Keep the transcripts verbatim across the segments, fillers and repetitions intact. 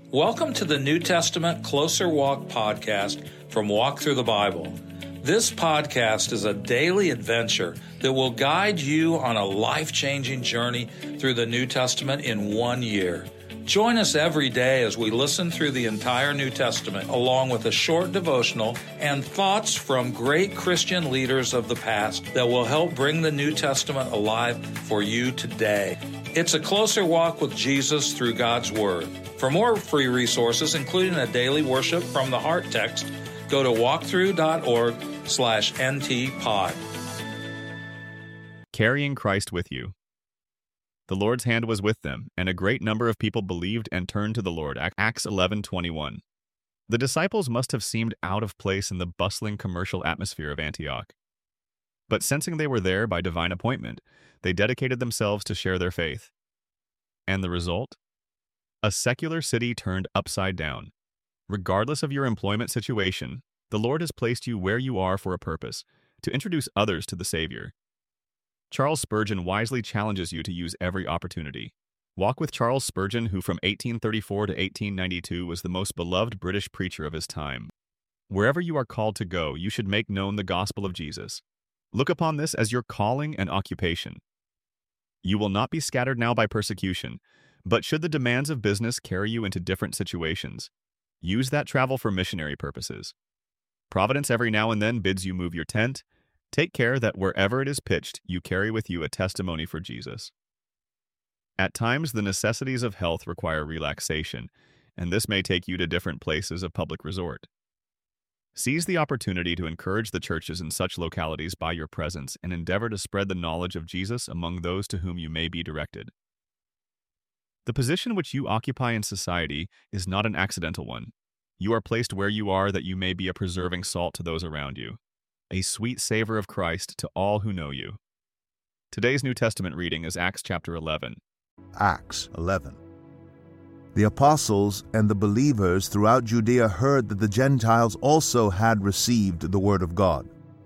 Welcome to the New Testament Closer Walk podcast from Walk Through the Bible. This podcast is a daily adventure that will guide you on a life-changing journey through the New Testament in one year. Join us every day as we listen through the entire New Testament, along with a short devotional and thoughts from great Christian leaders of the past that will help bring the New Testament alive for you today. It's a closer walk with Jesus through God's Word. For more free resources, including a daily worship from the Heart text, go to walkthrough.org slash ntpod. Carrying Christ with you. The Lord's hand was with them, and a great number of people believed and turned to the Lord. Acts eleven twenty-one. The disciples must have seemed out of place in the bustling commercial atmosphere of Antioch. But sensing they were there by divine appointment, they dedicated themselves to share their faith. And the result? A secular city turned upside down. Regardless of your employment situation, the Lord has placed you where you are for a purpose, to introduce others to the Savior. Charles Spurgeon wisely challenges you to use every opportunity. Walk with Charles Spurgeon, who from eighteen thirty-four to eighteen ninety-two was the most beloved British preacher of his time. Wherever you are called to go, you should make known the gospel of Jesus. Look upon this as your calling and occupation. You will not be scattered now by persecution, but should the demands of business carry you into different situations, use that travel for missionary purposes. Providence every now and then bids you move your tent. Take care that wherever it is pitched, you carry with you a testimony for Jesus. At times, the necessities of health require relaxation, and this may take you to different places of public resort. Seize the opportunity to encourage the churches in such localities by your presence and endeavor to spread the knowledge of Jesus among those to whom you may be directed. The position which you occupy in society is not an accidental one. You are placed where you are that you may be a preserving salt to those around you, a sweet savor of Christ to all who know you. Today's New Testament reading is Acts chapter eleven. Acts eleven. The apostles and the believers throughout Judea heard that the Gentiles also had received the word of God.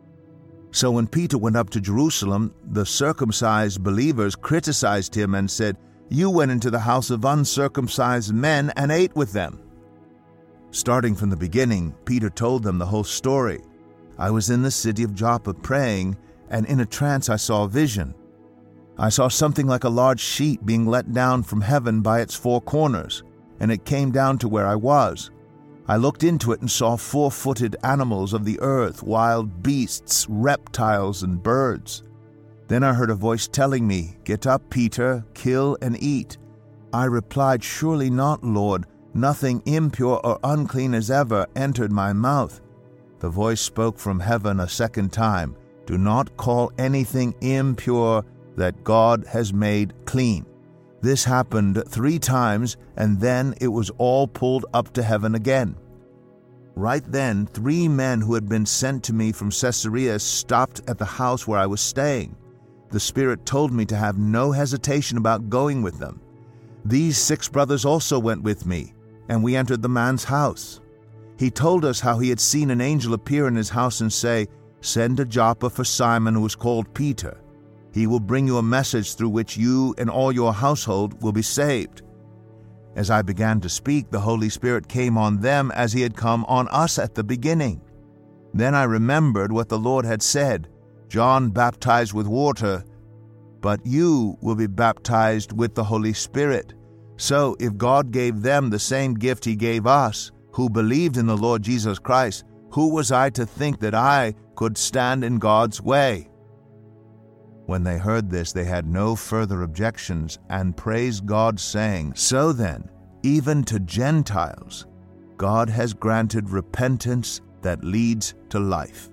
So when Peter went up to Jerusalem, the circumcised believers criticized him and said, "You went into the house of uncircumcised men and ate with them." Starting from the beginning, Peter told them the whole story. "I was in the city of Joppa praying, and in a trance I saw a vision. I saw something like a large sheet being let down from heaven by its four corners, and it came down to where I was. I looked into it and saw four-footed animals of the earth, wild beasts, reptiles, and birds. Then I heard a voice telling me, 'Get up, Peter, kill and eat.' I replied, 'Surely not, Lord. Nothing impure or unclean has ever entered my mouth.' The voice spoke from heaven a second time, 'Do not call anything impure that God has made clean.' This happened three times, and then it was all pulled up to heaven again. Right then, three men who had been sent to me from Caesarea stopped at the house where I was staying. The Spirit told me to have no hesitation about going with them. These six brothers also went with me, and we entered the man's house. He told us how he had seen an angel appear in his house and say, 'Send to Joppa for Simon, who is called Peter. He will bring you a message through which you and all your household will be saved.' As I began to speak, the Holy Spirit came on them as he had come on us at the beginning. Then I remembered what the Lord had said, 'John baptized with water, but you will be baptized with the Holy Spirit.' So if God gave them the same gift he gave us, who believed in the Lord Jesus Christ, who was I to think that I could stand in God's way?" When they heard this, they had no further objections and praised God, saying, "So then, even to Gentiles, God has granted repentance that leads to life."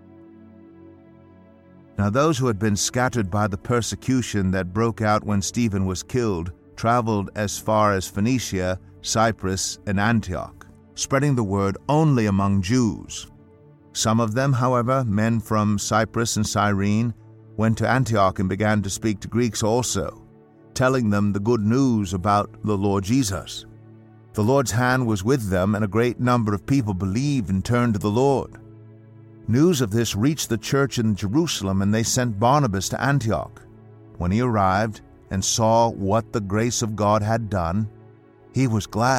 Now those who had been scattered by the persecution that broke out when Stephen was killed traveled as far as Phoenicia, Cyprus, and Antioch, spreading the word only among Jews. Some of them, however, men from Cyprus and Cyrene, went to Antioch and began to speak to Greeks also, telling them the good news about the Lord Jesus. The Lord's hand was with them, and a great number of people believed and turned to the Lord. News of this reached the church in Jerusalem, and they sent Barnabas to Antioch. When he arrived and saw what the grace of God had done, he was glad,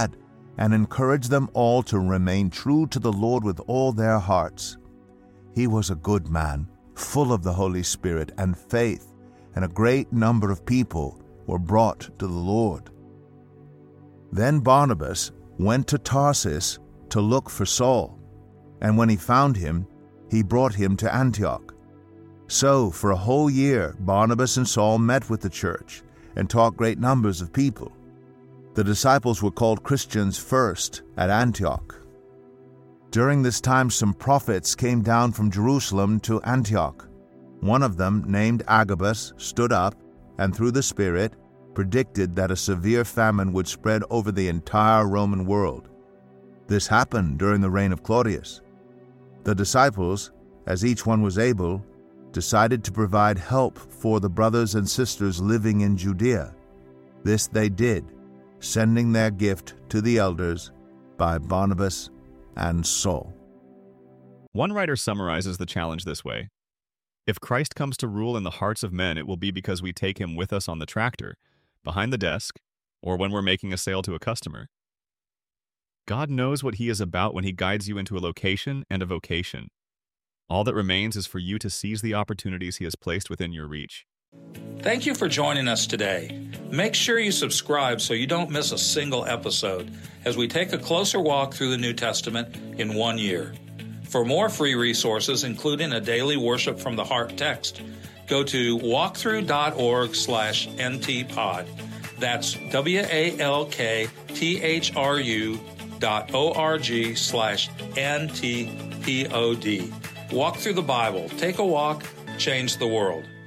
and encouraged them all to remain true to the Lord with all their hearts. He was a good man, full of the Holy Spirit and faith, and a great number of people were brought to the Lord. Then Barnabas went to Tarsus to look for Saul, and when he found him, he brought him to Antioch. So for a whole year Barnabas and Saul met with the church and taught great numbers of people. The disciples were called Christians first at Antioch. During this time some prophets came down from Jerusalem to Antioch. One of them, named Agabus, stood up and through the Spirit predicted that a severe famine would spread over the entire Roman world. This happened during the reign of Claudius. The disciples, as each one was able, decided to provide help for the brothers and sisters living in Judea. This they did, sending their gift to the elders by Barnabas and Saul. One writer summarizes the challenge this way: if Christ comes to rule in the hearts of men, it will be because we take him with us on the tractor, behind the desk, or when we're making a sale to a customer. God knows what he is about when he guides you into a location and a vocation. All that remains is for you to seize the opportunities he has placed within your reach. Thank you for joining us today. Make sure you subscribe so you don't miss a single episode as we take a closer walk through the New Testament in one year. For more free resources, including a daily Worship from the Heart text, go to walkthrough.org slash ntpod. That's W-A-L-K-T-H-R-U dot O-R-G slash N-T-P-O-D. Walk through the Bible. Take a walk. Change the world.